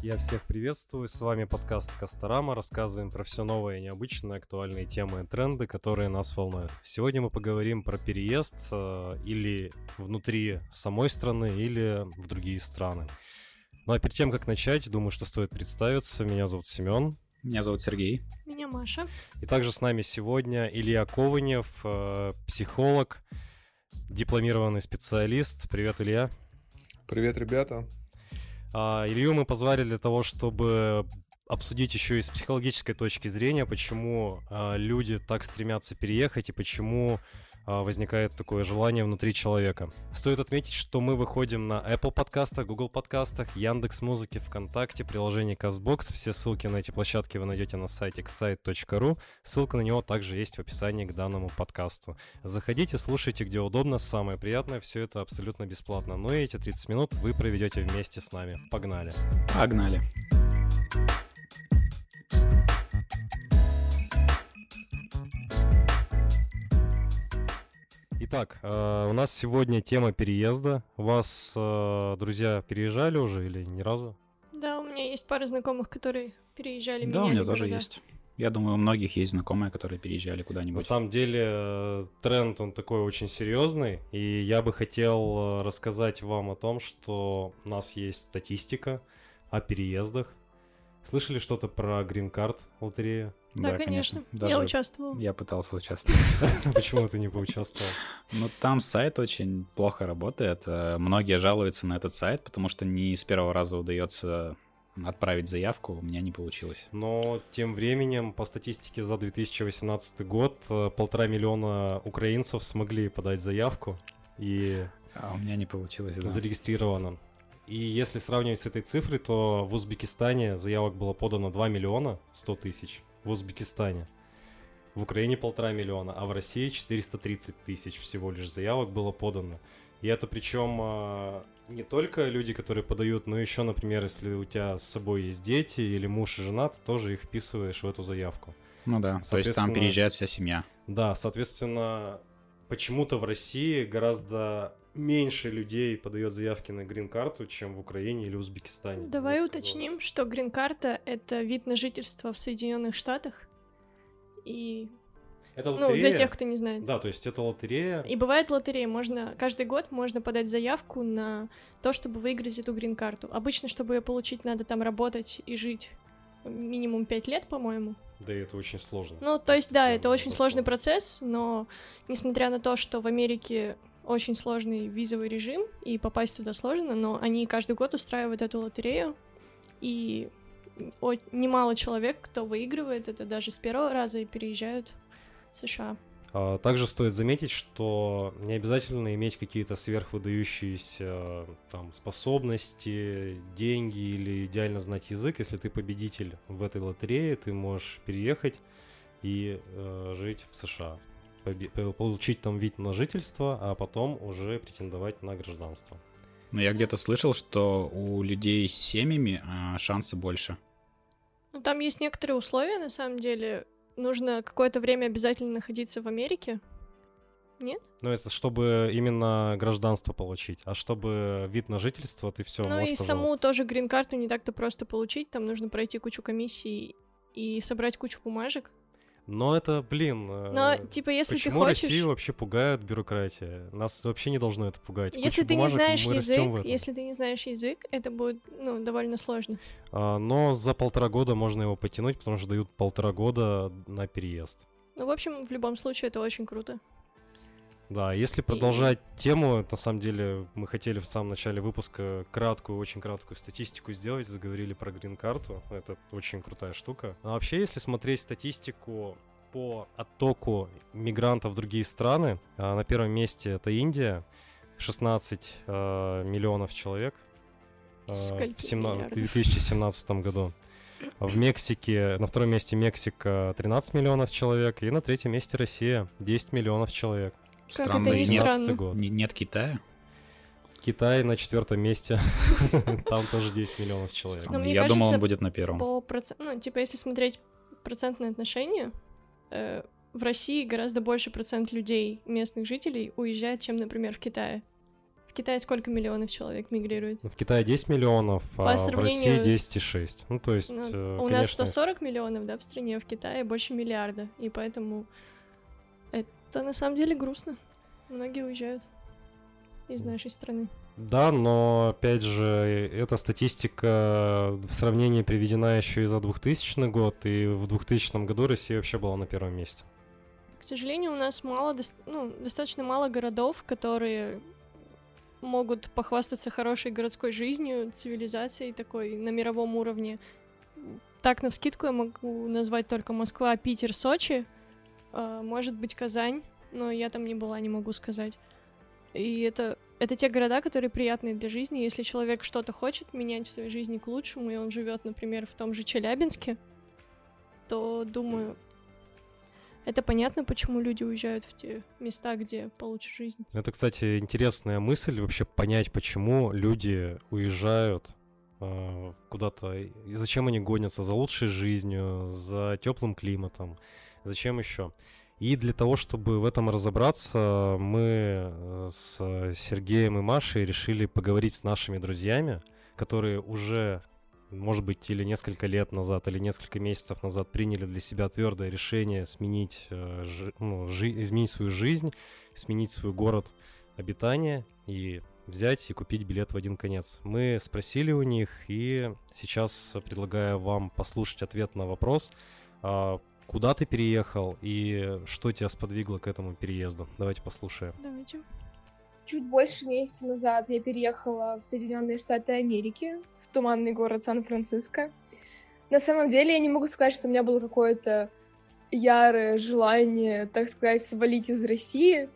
Я всех приветствую, с вами подкаст Касторама, рассказываем про все новое и необычное, актуальные темы и тренды, которые нас волнуют. Сегодня мы поговорим про переезд или внутри самой страны, или в другие страны. Ну а перед тем, как начать, думаю, что стоит представиться. Меня зовут Семен. Меня зовут Сергей. Меня Маша. И также с нами сегодня Илья Кованев, психолог, дипломированный специалист. Привет, Илья. Привет, ребята. Илью мы позвали для того, чтобы обсудить еще и с психологической точки зрения, почему люди так стремятся переехать и почему возникает такое желание внутри человека. Стоит отметить, что мы выходим на Apple подкастах, Google подкастах, Яндекс.Музыке, ВКонтакте, приложении CastBox. Все ссылки на эти площадки вы найдете на сайте xsite.ru. Ссылка на него также есть в описании к данному подкасту. Заходите, слушайте где удобно. Самое приятное, все это абсолютно бесплатно. Но и эти 30 минут вы проведете вместе с нами. Погнали! Погнали! Итак, у нас сегодня тема переезда. У вас, друзья, переезжали уже или ни разу? Да, у меня есть пара знакомых, которые переезжали. Да, у меня тоже есть. Я думаю, у многих есть знакомые, которые переезжали куда-нибудь. На самом деле, тренд, он такой очень серьезный, и я бы хотел рассказать вам о том, что у нас есть статистика о переездах. Слышали что-то про Green Card лотерею? Да, конечно. Даже я участвовал. Я пытался участвовать. Почему ты не поучаствовал? Ну, там сайт очень плохо работает. Многие жалуются на этот сайт, потому что не с первого раза удается отправить заявку. У меня не получилось. Но тем временем, по статистике за 2018 год, 1,5 миллиона украинцев смогли подать заявку. А у меня не получилось, да. Зарегистрировано. И если сравнивать с этой цифрой, то в Узбекистане заявок было подано 2 миллиона 100 тысяч. В Узбекистане. В Украине 1,5 миллиона, а в России 430 тысяч всего лишь заявок было подано. И это причем не только люди, которые подают, но еще, например, если у тебя с собой есть дети или муж и жена, ты тоже их вписываешь в эту заявку. Ну да, то есть там переезжает вся семья. Да, соответственно, почему-то в России гораздо меньше людей подает заявки на грин-карту, чем в Украине или Узбекистане. Давай уточним, что грин-карта — это вид на жительство в Соединенных Штатах. И... Это лотерея? Ну, для тех, кто не знает. Да, то есть это лотерея. И бывает лотерея. Каждый год можно подать заявку на то, чтобы выиграть эту грин-карту. Обычно, чтобы ее получить, надо там работать и жить минимум 5 лет, по-моему. Да, и это очень сложно. Ну, то есть, да, это очень сложный процесс, но несмотря на то, что в Америке очень сложный визовый режим, и попасть туда сложно, но они каждый год устраивают эту лотерею, и немало человек, кто выигрывает это даже с первого раза и переезжают в США. Также стоит заметить, что не обязательно иметь какие-то сверхвыдающиеся там способности, деньги или идеально знать язык. Если ты победитель в этой лотерее, ты можешь переехать и жить в США. Получить там вид на жительство, а потом уже претендовать на гражданство. Но я где-то слышал, что у людей с семьями шансы больше. Ну, там есть некоторые условия, на самом деле. Нужно какое-то время обязательно находиться в Америке. Нет? Ну, это чтобы именно гражданство получить. А чтобы вид на жительство, ты все можешь, и саму тоже грин-карту не так-то просто получить. Там нужно пройти кучу комиссий и собрать кучу бумажек. Но это, блин, но, типа, если почему ты хочешь... Россию вообще пугает бюрократия? Нас вообще не должно это пугать. Если ты не знаешь язык, это будет, довольно сложно. Но за 1,5 года можно его потянуть, потому что дают 1,5 года на переезд. Ну, в общем, в любом случае, это очень круто. Да, если продолжать тему, на самом деле мы хотели в самом начале выпуска очень краткую статистику сделать, заговорили про грин-карту, это очень крутая штука. А вообще, если смотреть статистику по оттоку мигрантов в другие страны, на первом месте это Индия, 16 миллионов человек в 2017 году. В Мексике, на втором месте Мексика 13 миллионов человек, и на третьем месте Россия 10 миллионов человек. Странно, это странно. Нет Китая? Китай на 4-м месте. Там тоже 10 миллионов человек. Я думал, он будет на первом. Если смотреть процентное отношение, в России гораздо больше процент людей, местных жителей, уезжает, чем, например, в Китае. Китае сколько миллионов человек мигрирует? В Китае 10 миллионов, а в России 10,6. Ну, то есть, у конечно... нас 140 миллионов, да, в стране, а в Китае больше миллиарда. И поэтому это на самом деле грустно. Многие уезжают из нашей страны. Да, но, опять же, эта статистика в сравнении приведена еще и за 2000 год, и в 2000 году Россия вообще была на первом месте. К сожалению, у нас достаточно мало городов, которые могут похвастаться хорошей городской жизнью, цивилизацией такой на мировом уровне. Так, навскидку я могу назвать только Москва, Питер, Сочи, может быть, Казань, но я там не была, не могу сказать. И это те города, которые приятные для жизни. Если человек что-то хочет менять в своей жизни к лучшему, и он живет, например, в том же Челябинске, то, думаю, это понятно, почему люди уезжают в те места, где получше жизнь. Это, кстати, интересная мысль, вообще понять, почему люди уезжают куда-то, и зачем они гонятся за лучшей жизнью, за теплым климатом, зачем еще. И для того, чтобы в этом разобраться, мы с Сергеем и Машей решили поговорить с нашими друзьями, которые уже, может быть, или несколько лет назад, или несколько месяцев назад приняли для себя твердое решение сменить, изменить свою жизнь, сменить свой город обитания и взять и купить билет в один конец. Мы спросили у них, и сейчас предлагаю вам послушать ответ на вопрос, куда ты переехал и что тебя сподвигло к этому переезду. Давайте послушаем. Давайте. Чуть больше месяца назад я переехала в Соединенные Штаты Америки, в туманный город Сан-Франциско. На самом деле я не могу сказать, что у меня было какое-то ярое желание, так сказать, свалить из России.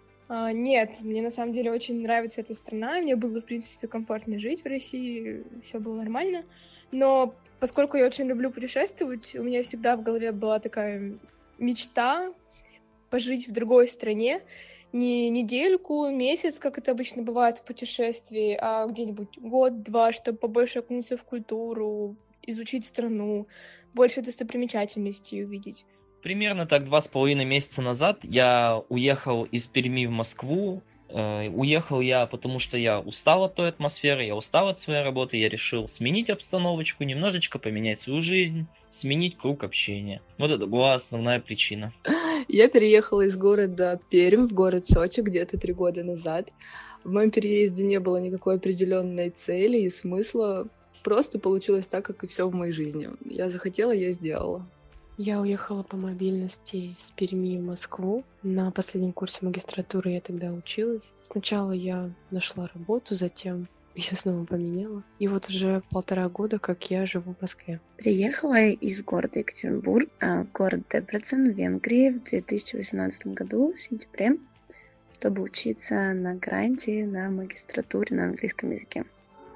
Нет, мне на самом деле очень нравится эта страна, мне было, в принципе, комфортно жить в России, все было нормально. Но поскольку я очень люблю путешествовать, у меня всегда в голове была такая мечта пожить в другой стране, не недельку, месяц, как это обычно бывает в путешествии, а где-нибудь год-два, чтобы побольше окунуться в культуру, изучить страну, больше достопримечательностей увидеть. Примерно так 2,5 месяца назад я уехал из Перми в Москву. Уехал я, потому что я устал от той атмосферы, я устал от своей работы, я решил сменить обстановочку, немножечко поменять свою жизнь, сменить круг общения. Вот это была основная причина. Я переехала из города Пермь в город Сочи где-то 3 года назад. В моем переезде не было никакой определенной цели и смысла. Просто получилось так, как и все в моей жизни. Я захотела, я сделала. Я уехала по мобильности из Перми в Москву. На последнем курсе магистратуры я тогда училась. Сначала я нашла работу, затем ее снова поменяла. И вот уже 1,5 года, как я живу в Москве. Приехала из города Екатеринбург, город Дебрецен в Венгрии в 2018 году, в сентябре, чтобы учиться на гранте на магистратуре на английском языке.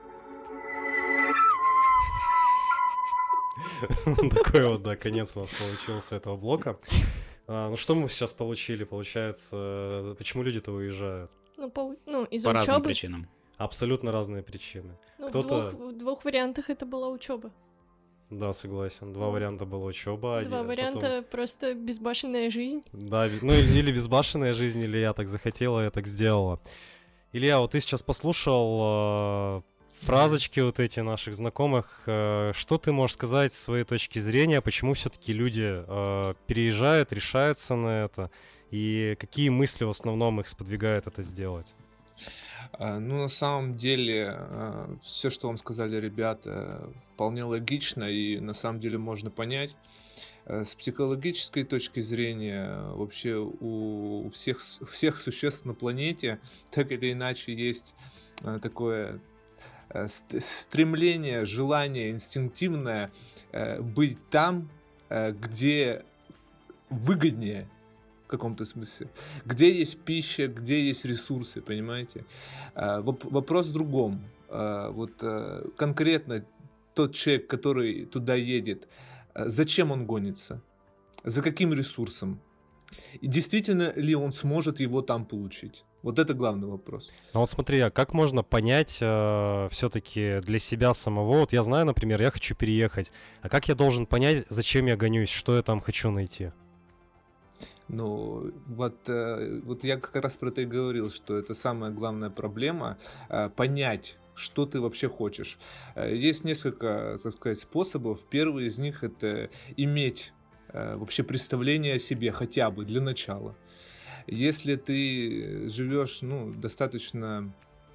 Такой вот, да, конец у нас получился этого блока. Ну, что мы сейчас получили? Получается, почему люди-то уезжают? Из-за По разным учебы. причинам. Абсолютно разные причины. В двух вариантах это была учеба. Да, согласен. 2 варианта была учеба. 2 варианта просто безбашенная жизнь. Да, или безбашенная жизнь, или я так захотела, я так сделала. Илья, вот ты сейчас послушал фразочки вот эти наших знакомых. Что ты можешь сказать с своей точки зрения, почему все-таки люди переезжают, решаются на это, и какие мысли в основном их сподвигают это сделать? Ну, на самом деле, все, что вам сказали ребята, вполне логично и на самом деле можно понять. С психологической точки зрения, вообще у всех существ на планете так или иначе есть такое стремление, желание инстинктивное быть там, где выгоднее, в каком-то смысле, где есть пища, где есть ресурсы, понимаете? Вопрос в другом. Вот конкретно тот человек, который туда едет, зачем он гонится? За каким ресурсом? И действительно ли он сможет его там получить? Вот это главный вопрос. Ну вот смотри, а как можно понять все-таки для себя самого? Вот я знаю, например, я хочу переехать. А как я должен понять, зачем я гонюсь, что я там хочу найти? Ну, вот я как раз про это и говорил, что это самая главная проблема, понять, что ты вообще хочешь. Есть несколько, так сказать, способов. Первый из них — это иметь вообще представление о себе хотя бы для начала. Если ты живешь, ну, достаточно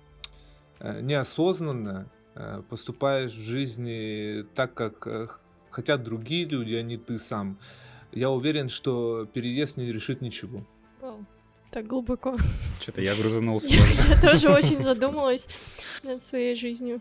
неосознанно, поступаешь в жизни так, как хотят другие люди, а не ты сам, я уверен, что переезд не решит ничего. Вау, так глубоко. Что-то я грузанулся. Я тоже очень задумалась над своей жизнью.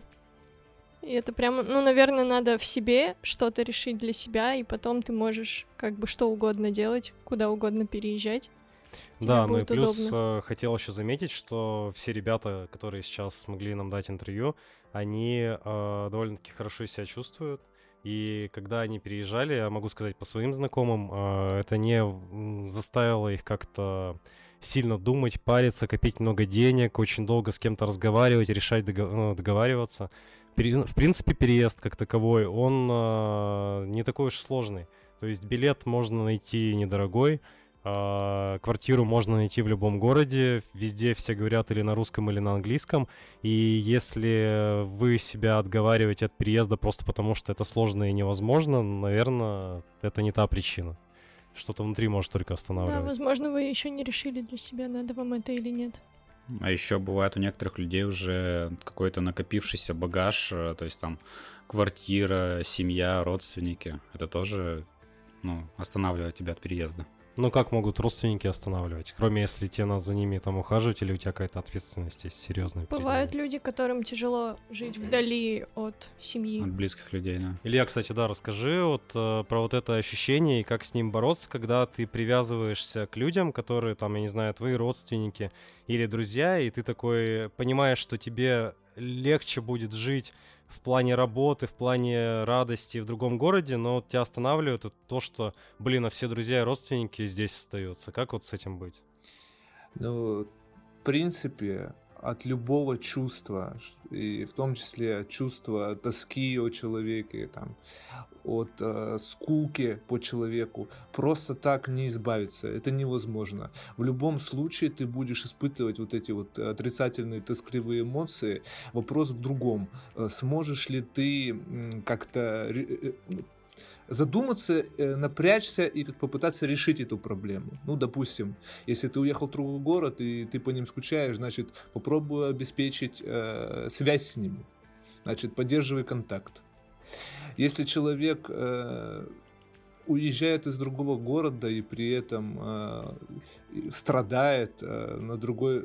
И это прямо, ну, наверное, надо в себе что-то решить для себя, и потом ты можешь как бы что угодно делать, куда угодно переезжать. Да, ну и плюс хотел еще заметить, что все ребята, которые сейчас смогли нам дать интервью, они довольно-таки хорошо себя чувствуют. И когда они переезжали, я могу сказать по своим знакомым, это не заставило их как-то сильно думать, париться, копить много денег, очень долго с кем-то разговаривать, решать договариваться. В принципе, переезд как таковой, он не такой уж сложный. То есть билет можно найти недорогой, квартиру можно найти в любом городе, везде все говорят или на русском, или на английском, и если вы себя отговариваете от переезда просто потому, что это сложно и невозможно, наверное, это не та причина. Что-то внутри может только останавливать. Да, возможно, вы еще не решили для себя, надо вам это или нет. А еще бывает у некоторых людей уже какой-то накопившийся багаж, то есть там квартира, семья, родственники. Это тоже, ну, останавливает тебя от переезда. Ну, как могут родственники останавливать? Кроме если тебе надо за ними там ухаживать, или у тебя какая-то ответственность есть серьезная. Бывают люди, которым тяжело жить вдали от семьи. От близких людей, да. Илья, кстати, да, расскажи вот про вот это ощущение и как с ним бороться, когда ты привязываешься к людям, которые там, я не знаю, твои родственники или друзья, и ты такой понимаешь, что тебе легче будет жить в плане работы, в плане радости в другом городе, но вот тебя останавливает то, что, блин, а все друзья и родственники здесь остаются. Как вот с этим быть? Ну, в принципе, от любого чувства, и в том числе чувства тоски о человеке, там, от скуки по человеку, просто так не избавиться. Это невозможно. В любом случае ты будешь испытывать вот эти вот отрицательные тоскливые эмоции. Вопрос в другом. Сможешь ли ты как-то задуматься, напрячься и попытаться решить эту проблему. Ну, допустим, если ты уехал в другой город и ты по ним скучаешь, значит, попробуй обеспечить связь с ними. Значит, поддерживай контакт. Если человек уезжает из другого города и при этом страдает на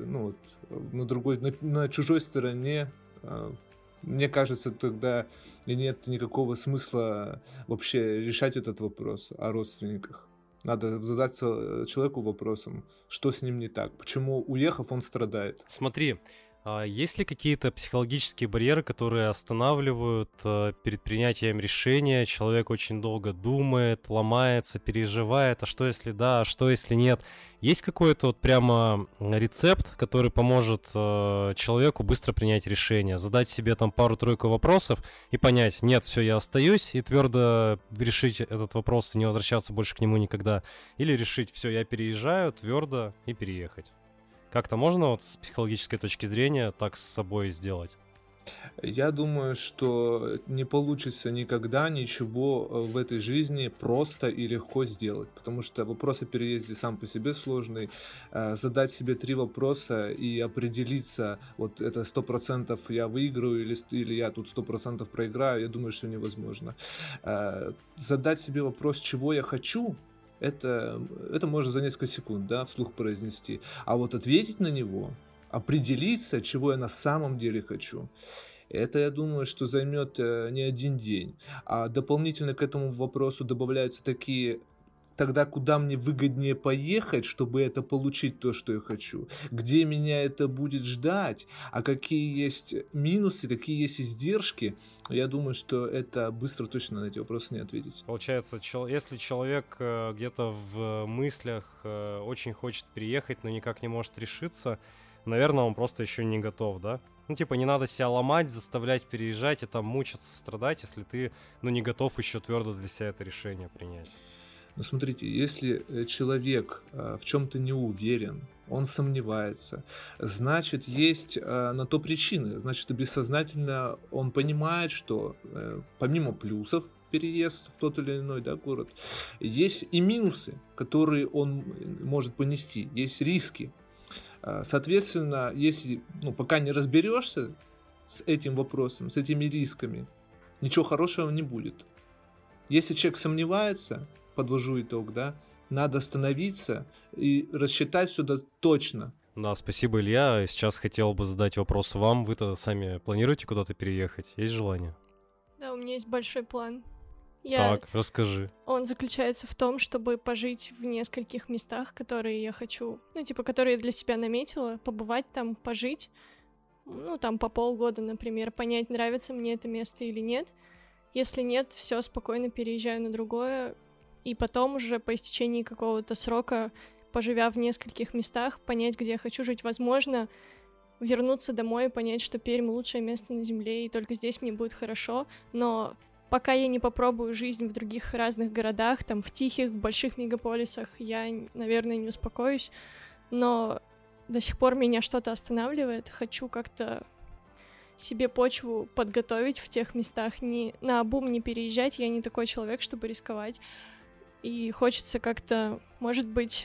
чужой стороне, мне кажется, тогда нет никакого смысла вообще решать этот вопрос о родственниках. Надо задаться человеку вопросом, что с ним не так, почему, уехав, он страдает. Смотри, есть ли какие-то психологические барьеры, которые останавливают перед принятием решения? Человек очень долго думает, ломается, переживает, а что если да, а что если нет? Есть какой-то вот прямо рецепт, который поможет человеку быстро принять решение, задать себе там пару-тройку вопросов и понять, нет, все, я остаюсь, и твердо решить этот вопрос и не возвращаться больше к нему никогда, или решить, все, я переезжаю, твердо и переехать? Как-то можно вот с психологической точки зрения так с собой сделать? Я думаю, что не получится никогда ничего в этой жизни просто и легко сделать, потому что вопрос о переезде сам по себе сложный. Задать себе 3 вопроса и определиться, вот это 100% я выиграю или я тут 100% проиграю, я думаю, что невозможно. Задать себе вопрос, чего я хочу, это можно за несколько секунд, да, вслух произнести. А вот ответить на него, определиться, чего я на самом деле хочу, это, я думаю, что займет не один день. А дополнительно к этому вопросу добавляются такие: тогда куда мне выгоднее поехать, чтобы это получить то, что я хочу? Где меня это будет ждать? А какие есть минусы, какие есть издержки? Я думаю, что это быстро точно на эти вопросы не ответить. Получается, если человек где-то в мыслях очень хочет переехать, но никак не может решиться, наверное, он просто еще не готов, да? Ну, типа, не надо себя ломать, заставлять переезжать и там мучиться, страдать, если ты, не готов еще твердо для себя это решение принять. Но смотрите, если человек в чем-то не уверен, он сомневается, значит, есть на то причины. Значит, бессознательно он понимает, что помимо плюсов переезд в тот или иной, да, город, есть и минусы, которые он может понести, есть риски. Соответственно, если пока не разберешься с этим вопросом, с этими рисками, ничего хорошего не будет. Если человек сомневается, подвожу итог, да, надо остановиться и рассчитать сюда точно. Да, спасибо, Илья. Сейчас хотел бы задать вопрос вам. Вы-то сами планируете куда-то переехать? Есть желание? Да, у меня есть большой план. Так, расскажи. Он заключается в том, чтобы пожить в нескольких местах, которые я хочу, которые я для себя наметила, побывать там, пожить, там по полгода, например, понять, нравится мне это место или нет. Если нет, все, спокойно переезжаю на другое, и потом уже по истечении какого-то срока, поживя в нескольких местах, понять, где я хочу жить, возможно, вернуться домой и понять, что Пермь — лучшее место на земле, и только здесь мне будет хорошо, но пока я не попробую жизнь в других разных городах, там, в тихих, в больших мегаполисах, я, наверное, не успокоюсь, но до сих пор меня что-то останавливает. Хочу как-то себе почву подготовить в тех местах, не наобум не переезжать, я не такой человек, чтобы рисковать. И хочется как-то, может быть,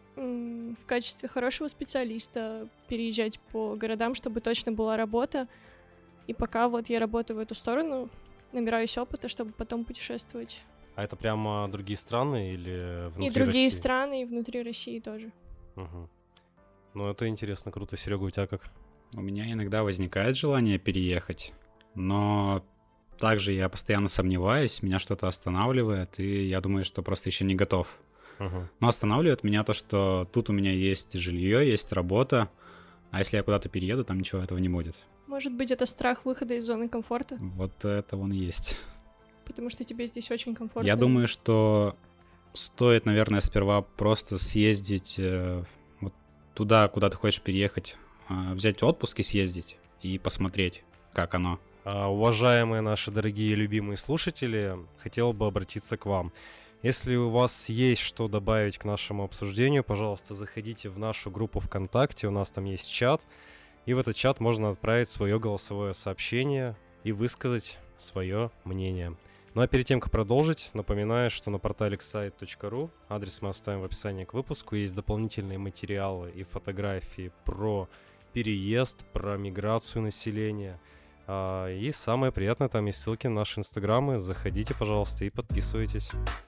в качестве хорошего специалиста переезжать по городам, чтобы точно была работа. И пока вот я работаю в эту сторону, набираюсь опыта, чтобы потом путешествовать. А это прямо другие страны или внутри России? И другие страны, и внутри России тоже. Угу. Ну, это интересно, круто. Серега, у тебя как? У меня иногда возникает желание переехать, но также я постоянно сомневаюсь, меня что-то останавливает, и я думаю, что просто еще не готов. Но останавливает меня то, что тут у меня есть жилье, есть работа, а если я куда-то перееду, там ничего этого не будет. Может быть, это страх выхода из зоны комфорта? Вот это он и есть. Потому что тебе здесь очень комфортно. Я думаю, что стоит, наверное, сперва просто съездить вот туда, куда ты хочешь переехать, взять отпуск и съездить, и посмотреть, как оно. Уважаемые наши дорогие любимые слушатели, хотел бы обратиться к вам. Если у вас есть что добавить к нашему обсуждению, пожалуйста, заходите в нашу группу ВКонтакте, у нас там есть чат, и в этот чат можно отправить свое голосовое сообщение и высказать свое мнение. Ну а перед тем, как продолжить, напоминаю, что на портале xsite.ru, адрес мы оставим в описании к выпуску, есть дополнительные материалы и фотографии про переезд, про миграцию населения. И самое приятное, там есть ссылки на наши инстаграмы. Заходите, пожалуйста, и подписывайтесь.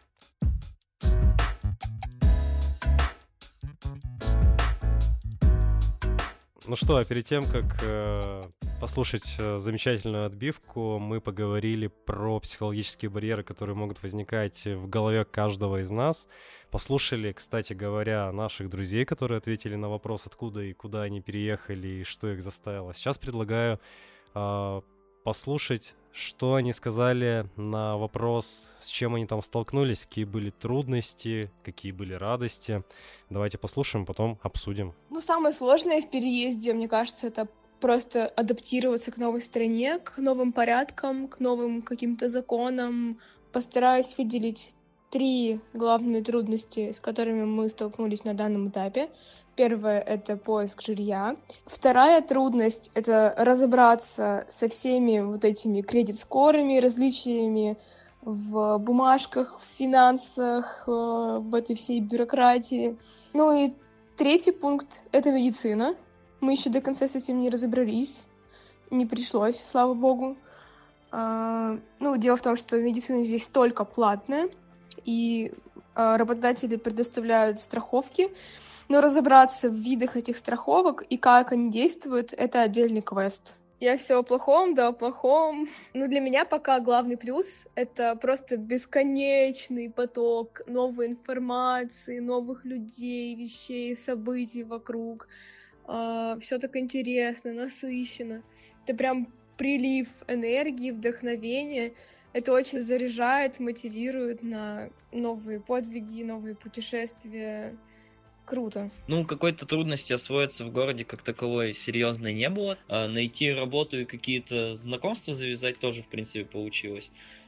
Ну что, а перед тем, как послушать замечательную отбивку, мы поговорили про психологические барьеры, которые могут возникать в голове каждого из нас. Послушали, кстати говоря, наших друзей, которые ответили на вопрос, откуда и куда они переехали и что их заставило. Сейчас предлагаю послушать, что они сказали на вопрос, с чем они там столкнулись, какие были трудности, какие были радости. Давайте послушаем, потом обсудим. Самое сложное в переезде, мне кажется, это просто адаптироваться к новой стране, к новым порядкам, к новым каким-то законам. Постараюсь выделить 3 главные трудности, с которыми мы столкнулись на данном этапе. Первое — это поиск жилья. Вторая трудность — это разобраться со всеми вот этими кредит-скорами, различиями в бумажках, в финансах, в этой всей бюрократии. И третий пункт — это медицина. Мы еще до конца с этим не разобрались. Не пришлось, слава богу. Дело в том, что медицина здесь только платная, и работодатели предоставляют страховки. Но разобраться в видах этих страховок и как они действуют — это отдельный квест. Я все о плохом, да о плохом. Для меня пока главный плюс — это просто бесконечный поток новой информации, новых людей, вещей, событий вокруг. Все так интересно, насыщенно. Это прям прилив энергии, вдохновения. Это очень заряжает, мотивирует на новые подвиги, новые путешествия. Круто. Какой-то трудности освоиться в городе как таковой серьезной не было. Найти работу и какие-то знакомства завязать тоже, в принципе, получилось.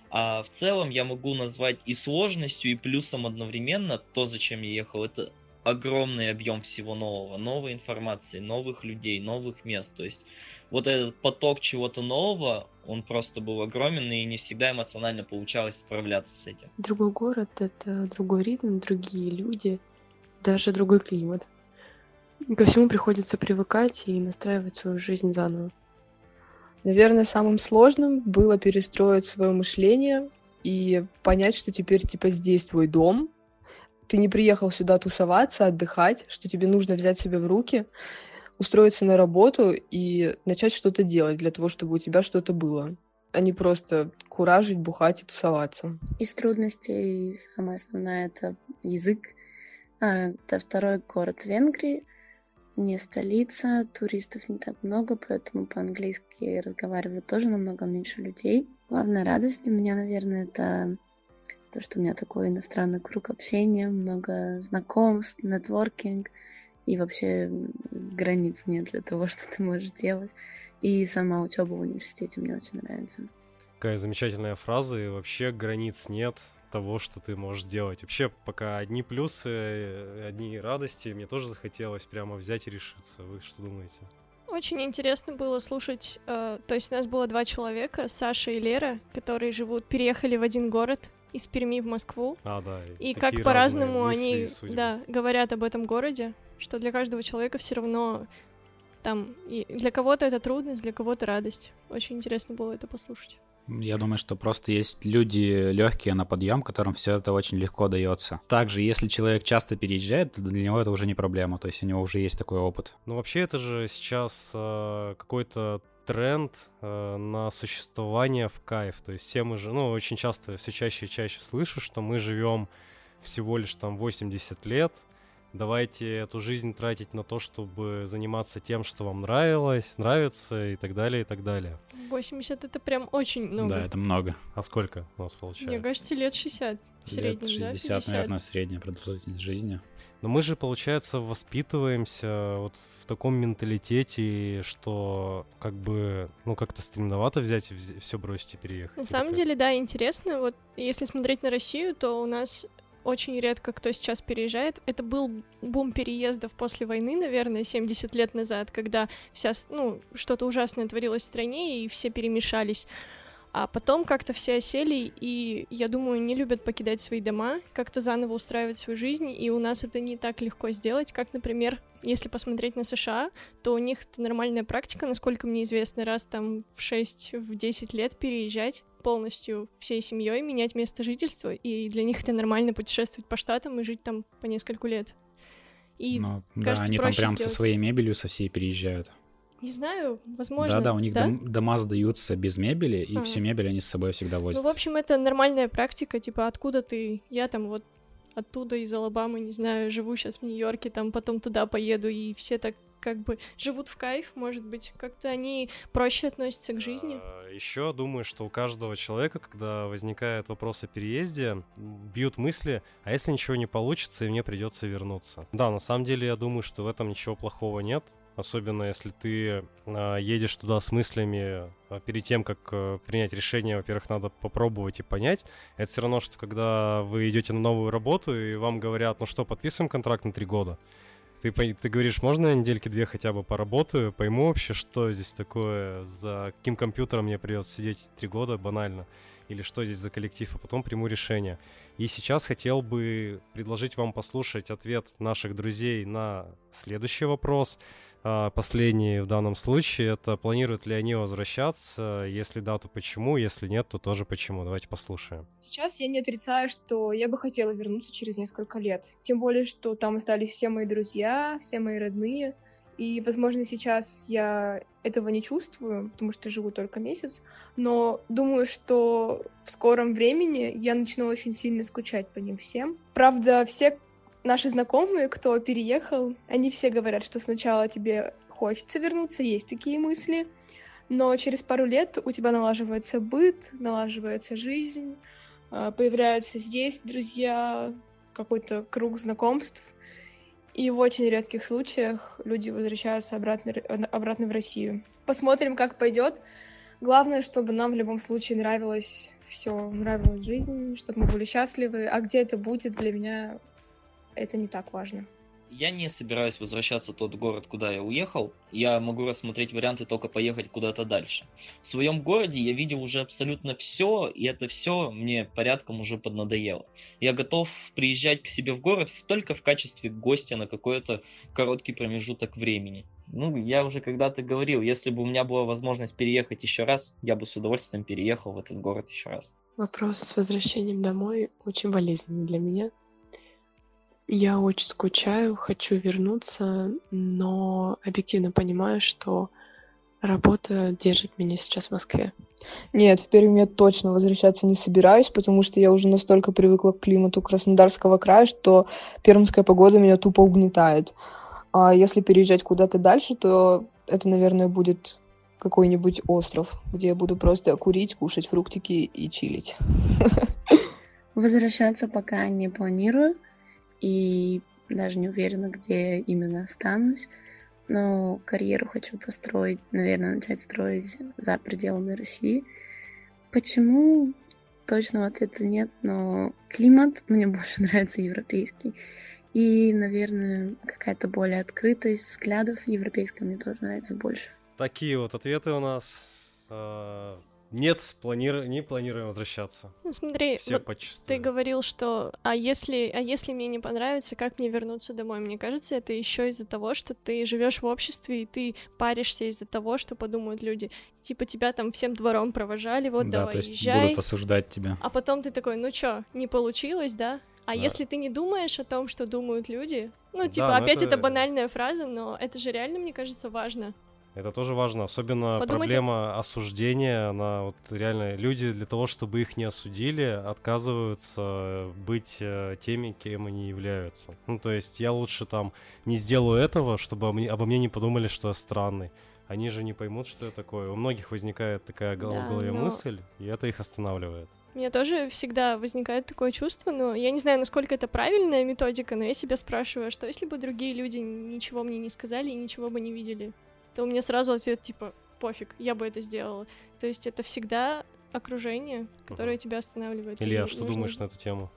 А в целом я могу назвать и сложностью, и плюсом одновременно то, зачем я ехал. Это огромный объем всего нового, новой информации, новых людей, новых мест. То есть вот этот поток чего-то нового, он просто был огромен, и не всегда эмоционально получалось справляться с этим. Другой город — это другой ритм, другие люди, даже другой климат. Ко всему приходится привыкать и настраивать свою жизнь заново. Наверное, самым сложным было перестроить свое мышление и понять, что теперь, типа, здесь твой дом. Ты не приехал сюда тусоваться, отдыхать, что тебе нужно взять себя в руки, устроиться на работу и начать что-то делать для того, чтобы у тебя что-то было, а не просто куражить, бухать и тусоваться. Из трудностей самое основное — это язык. Это второй город Венгрии, не столица, туристов не так много, поэтому по-английски разговаривают тоже намного меньше людей. Главная радость для меня, наверное, это то, что у меня такой иностранный круг общения, много знакомств, нетворкинг, и вообще границ нет для того, что ты можешь делать. И сама учеба в университете мне очень нравится. Какая замечательная фраза, и вообще границ нет того, что ты можешь делать. Вообще, пока одни плюсы, одни радости, мне тоже захотелось прямо взять и решиться. Вы что думаете? Очень интересно было слушать, то есть у нас было 2 человека, Саша и Лера, которые переехали в один город из Перми в Москву. Да. И как по-разному они говорят об этом городе, что для каждого человека все равно там, и для кого-то это трудность, для кого-то радость. Очень интересно было это послушать. Я думаю, что просто есть люди легкие на подъем, которым все это очень легко дается. Также, если человек часто переезжает, то для него это уже не проблема, то есть у него уже есть такой опыт. Ну, вообще, это же сейчас какой-то тренд на существование в кайф. То есть все мы же, очень часто, все чаще и чаще слышу, что мы живем всего лишь там 80 лет. Давайте эту жизнь тратить на то, чтобы заниматься тем, что вам нравится, и так далее, и так далее. 80 — это прям очень много. Да, это много. А сколько у нас получается? Мне кажется, лет 60 в среднем, лет 60, да? 50. наверное, средняя продолжительность жизни. Но мы же, получается, воспитываемся вот в таком менталитете, что как-то стремновато взять и все бросить и переехать. На самом деле, да, интересно. Вот если смотреть на Россию, то у нас очень редко кто сейчас переезжает. Это был бум переездов после войны, наверное, 70 лет назад, когда что-то ужасное творилось в стране, и все перемешались. А потом как-то все осели, и, я думаю, не любят покидать свои дома, как-то заново устраивать свою жизнь, и у нас это не так легко сделать, как, например, если посмотреть на США, то у них это нормальная практика, насколько мне известно, раз там в 6-10 лет переезжать полностью всей семьей, менять место жительства, и для них это нормально путешествовать по штатам и жить там по нескольку лет. И, кажется, они там прям со своей мебелью со всей переезжают. Не знаю, возможно. Да, у них дома сдаются без мебели, и всю мебель они с собой всегда возят. Ну, в общем, это нормальная практика, типа, откуда ты? Я там вот оттуда, из Алабамы, не знаю, живу сейчас в Нью-Йорке, там потом туда поеду, и все так как бы живут в кайф, может быть. Как-то они проще относятся к жизни. Еще думаю, что у каждого человека, когда возникает вопрос о переезде, бьют мысли, а если ничего не получится, и мне придется вернуться. Да, на самом деле, я думаю, что в этом ничего плохого нет. Особенно если ты едешь туда с мыслями перед тем, как принять решение, во-первых, надо попробовать и понять. Это все равно, что когда вы идете на новую работу, и вам говорят, ну что, подписываем контракт на 3 года. Ты говоришь, можно я недельки 2 хотя бы поработаю, пойму вообще, что здесь такое, за каким компьютером мне придется сидеть 3 года, банально, или что здесь за коллектив, а потом приму решение. И сейчас хотел бы предложить вам послушать ответ наших друзей на следующий вопрос. Последний в данном случае, это планируют ли они возвращаться, если да, то почему, если нет, то тоже почему. Давайте послушаем. Сейчас я не отрицаю, что я бы хотела вернуться через несколько лет. Тем более, что там остались все мои друзья, все мои родные. И, возможно, сейчас я этого не чувствую, потому что живу только месяц. Но думаю, что в скором времени я начну очень сильно скучать по ним всем. Правда, все наши знакомые, кто переехал, они все говорят, что сначала тебе хочется вернуться, есть такие мысли, но через пару лет у тебя налаживается быт, налаживается жизнь, появляются здесь друзья, какой-то круг знакомств, и в очень редких случаях люди возвращаются обратно в Россию. Посмотрим, как пойдет. Главное, чтобы нам в любом случае нравилось все нравилась жизнь, чтобы мы были счастливы. А где это будет, для меня это не так важно. Я не собираюсь возвращаться в тот город, куда я уехал. Я могу рассмотреть варианты только поехать куда-то дальше. В своем городе я видел уже абсолютно все, и это все мне порядком уже поднадоело. Я готов приезжать к себе в город только в качестве гостя на какой-то короткий промежуток времени. Ну, я уже когда-то говорил, если бы у меня была возможность переехать еще раз, я бы с удовольствием переехал в этот город еще раз. Вопрос с возвращением домой очень болезненный для меня. Я очень скучаю, хочу вернуться, но объективно понимаю, что работа держит меня сейчас в Москве. Нет, в Пермь я точно возвращаться не собираюсь, потому что я уже настолько привыкла к климату Краснодарского края, что пермская погода меня тупо угнетает. А если переезжать куда-то дальше, то это, наверное, будет какой-нибудь остров, где я буду просто курить, кушать фруктики и чилить. Возвращаться пока не планирую. И даже не уверена, где именно останусь. Но карьеру хочу построить, наверное, начать строить за пределами России. Почему? Точного ответа нет, но климат мне больше нравится европейский. И, наверное, какая-то более открытость взглядов европейская мне тоже нравится больше. Такие вот ответы у нас. Нет, не планируем возвращаться. Ну, смотри, Все вот почувствовали. ты говорил, что если мне не понравится, как мне вернуться домой? Мне кажется, это еще из-за того, что ты живешь в обществе, и ты паришься из-за того, что подумают люди. Типа тебя там всем двором провожали, вот Да, давай, то есть езжай. будут осуждать тебя. А потом ты такой, ну чё, не получилось, да? А если ты не думаешь о том, что думают люди, ну, типа, Да, но опять это- это банальная фраза, но это же реально, мне кажется, важно. Это тоже важно, особенно Подумайте- проблема осуждения, она вот реально, люди для того, чтобы их не осудили, отказываются быть теми, кем они являются. Ну, то есть я лучше там не сделаю этого, чтобы обо мне не подумали, что я странный. Они же не поймут, что я такое. У многих возникает такая в Да, голове но- мысль, и это их останавливает. У меня тоже всегда возникает такое чувство, но я не знаю, насколько это правильная методика, но я себя спрашиваю, а что если бы другие люди ничего мне не сказали и ничего бы не видели? То у меня сразу ответ типа пофиг, я бы это сделала. То есть это всегда окружение, которое тебя останавливает. Илья, И что нужно- думаешь на эту тему?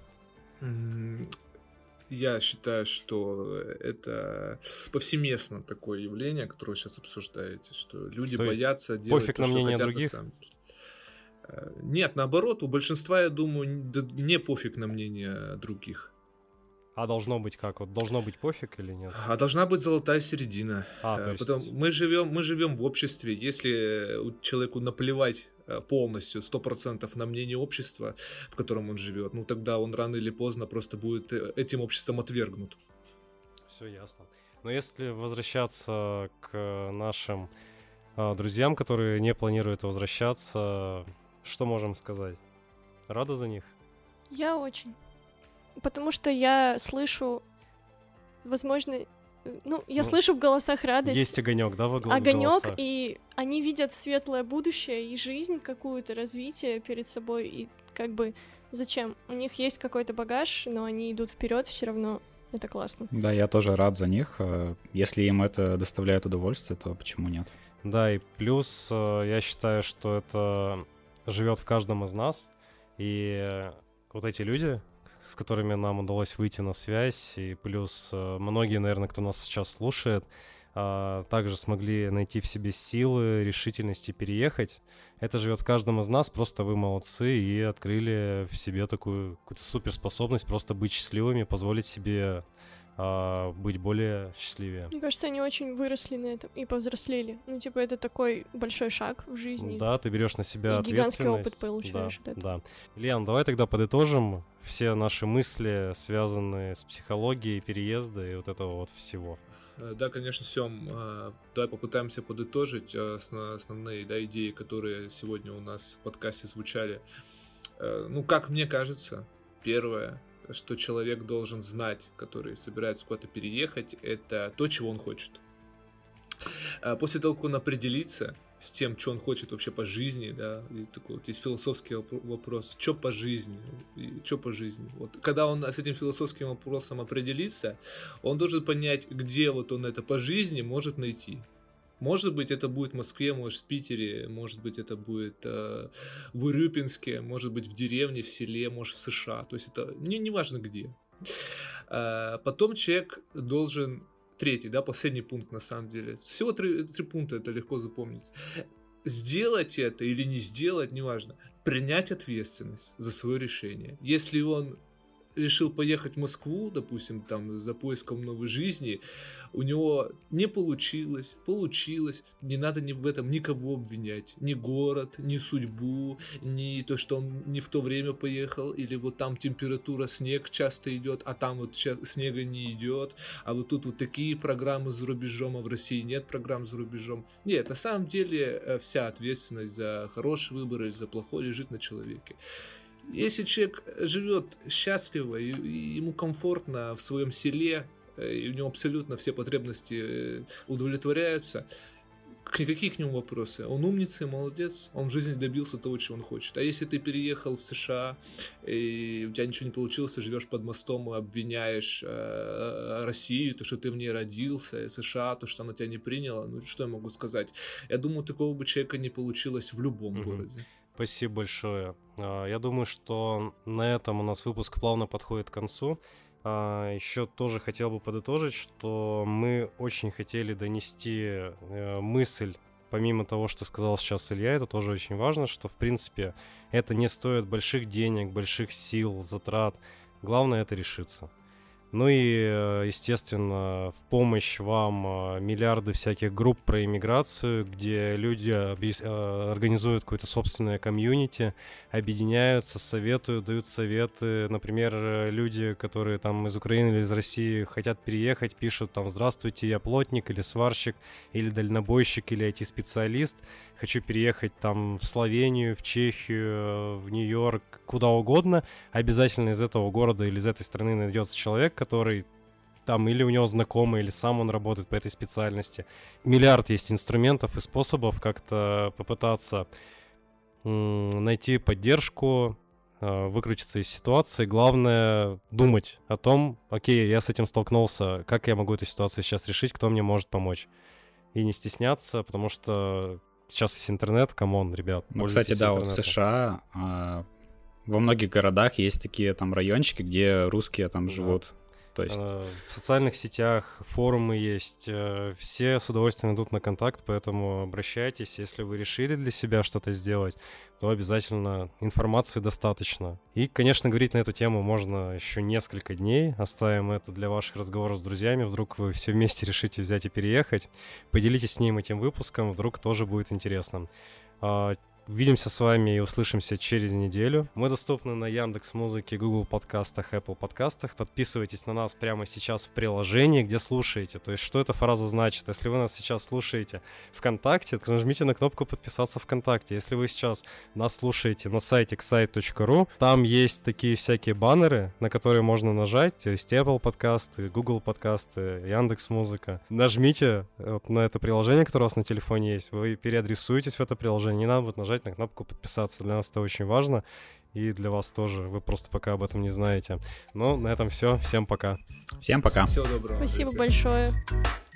Я считаю, что это повсеместно такое явление, которое вы сейчас обсуждаете, что люди То есть боятся делать пофиг то, на что мнение хотят других? на самом деле. Нет, наоборот, у большинства, я думаю, не пофиг на мнение других. А должно быть как? Вот должно быть пофиг или нет? А должна быть золотая середина. То есть... Мы живем в обществе. Если человеку наплевать полностью 100% на мнение общества, в котором он живет, ну тогда он рано или поздно просто будет этим обществом отвергнут. Все ясно. Но если возвращаться к нашим друзьям, которые не планируют возвращаться, что можем сказать? Рада за них? Я очень. Потому что я слышу, возможно, я слышу в голосах радость. Есть огонек, да, в голосах? Огонек, и они видят светлое будущее и жизнь какую-то, развитие перед собой, и как бы зачем? У них есть какой-то багаж, но они идут вперед все равно. Это классно. Да, я тоже рад за них. Если им это доставляет удовольствие, то почему нет? Да, и плюс я считаю, что это живет в каждом из нас, и вот эти люди, с которыми нам удалось выйти на связь, и плюс многие, наверное, кто нас сейчас слушает, также смогли найти в себе силы, решительности переехать. Это живет в каждом из нас, просто вы молодцы и открыли в себе такую какую-то суперспособность просто быть счастливыми, позволить себе быть более счастливее. Мне кажется, они очень выросли на этом и повзрослели. Ну, типа, это такой большой шаг в жизни. Да, ты берешь на себя и гигантский ответственность. опыт получаешь от этого. Да. Ильян, давай тогда подытожим все наши мысли, связанные с психологией, переезда и вот этого вот всего. Да, конечно, Сём, давай попытаемся подытожить основные идеи, которые сегодня у нас в подкасте звучали. Ну, как мне кажется, первое, что человек должен знать, который собирается куда-то переехать, это то, чего он хочет. После того, как он определится с тем, что он хочет вообще по жизни, да, и такой вот есть философский вопрос, что по жизни, Вот, когда он с этим философским вопросом определится, он должен понять, где вот он это по жизни может найти. Может быть, это будет в Москве, может, в Питере, может быть, это будет в Урюпинске, может быть, в деревне, в селе, может, в США. То есть это неважно где. Потом человек должен... Третий, да, последний пункт на самом деле. Всего три пункта, это легко запомнить. Сделать это или не сделать, неважно. Принять ответственность за свое решение. Если он решил поехать в Москву, допустим, там, за поиском новой жизни, у него не получилось, не надо в этом никого обвинять, ни город, ни судьбу, ни то, что он не в то время поехал, или вот там температура, снег часто идет, а там вот снега не идет, а вот тут вот такие программы за рубежом, а в России нет программ за рубежом. Нет, на самом деле вся ответственность за хороший выбор или за плохой лежит на человеке. Если человек живет счастливо, и ему комфортно в своем селе, и у него абсолютно все потребности удовлетворяются, какие к нему вопросы? Он умница и молодец, он в жизни добился того, чего он хочет. А если ты переехал в США, и у тебя ничего не получилось, ты живешь под мостом и обвиняешь Россию, то, что ты в ней родился, и США, то, что она тебя не приняла, ну что я могу сказать? Я думаю, такого бы человека не получилось в любом городе. Спасибо большое. Я думаю, что на этом у нас выпуск плавно подходит к концу. Еще тоже хотел бы подытожить, что мы очень хотели донести мысль, помимо того, что сказал сейчас Илья, это тоже очень важно, что, в принципе, это не стоит больших денег, больших сил, затрат. Главное — это решиться. Ну и, естественно, в помощь вам миллиарды всяких групп про иммиграцию, где люди организуют какое-то собственное комьюнити, объединяются, советуют, дают советы. Например, люди, которые там из Украины или из России хотят переехать, пишут там: «Здравствуйте, я плотник или сварщик, или дальнобойщик, или IT-специалист. Хочу переехать там в Словению, в Чехию, в Нью-Йорк, куда угодно». Обязательно из этого города или из этой страны найдется человек, который там или у него знакомый, или сам он работает по этой специальности. Миллиард есть инструментов и способов как-то попытаться найти поддержку, выкрутиться из ситуации. Главное думать о том: окей, я с этим столкнулся, как я могу эту ситуацию сейчас решить, кто мне может помочь. И не стесняться, потому что сейчас есть интернет, камон, ребят. Ну, кстати, да, вот в США во многих городах есть такие там райончики, где русские там живут. То есть... В социальных сетях форумы есть, все с удовольствием идут на контакт, поэтому обращайтесь. Если вы решили для себя что-то сделать, то обязательно информации достаточно. И, конечно, говорить на эту тему можно еще несколько дней. Оставим это для ваших разговоров с друзьями. Вдруг вы все вместе решите взять и переехать. Поделитесь с ним этим выпуском, вдруг тоже будет интересно. Увидимся с вами и услышимся через неделю. Мы доступны на Яндекс.Музыке, Google подкастах, Apple подкастах. Подписывайтесь на нас прямо сейчас в приложении, где слушаете. То есть, что эта фраза значит? Если вы нас сейчас слушаете ВКонтакте, то нажмите на кнопку «Подписаться ВКонтакте». Если вы сейчас нас слушаете на сайте ksyte.ru, там есть такие всякие баннеры, на которые можно нажать. То есть, Apple подкасты, Google подкасты, Яндекс.Музыка. Нажмите на это приложение, которое у вас на телефоне есть. Вы переадресуетесь в это приложение. Не надо будет нажать на кнопку «Подписаться». Для нас это очень важно. И для вас тоже. Вы просто пока об этом не знаете. Ну, на этом все. Всем пока. Всем пока. Всего доброго. Спасибо большое.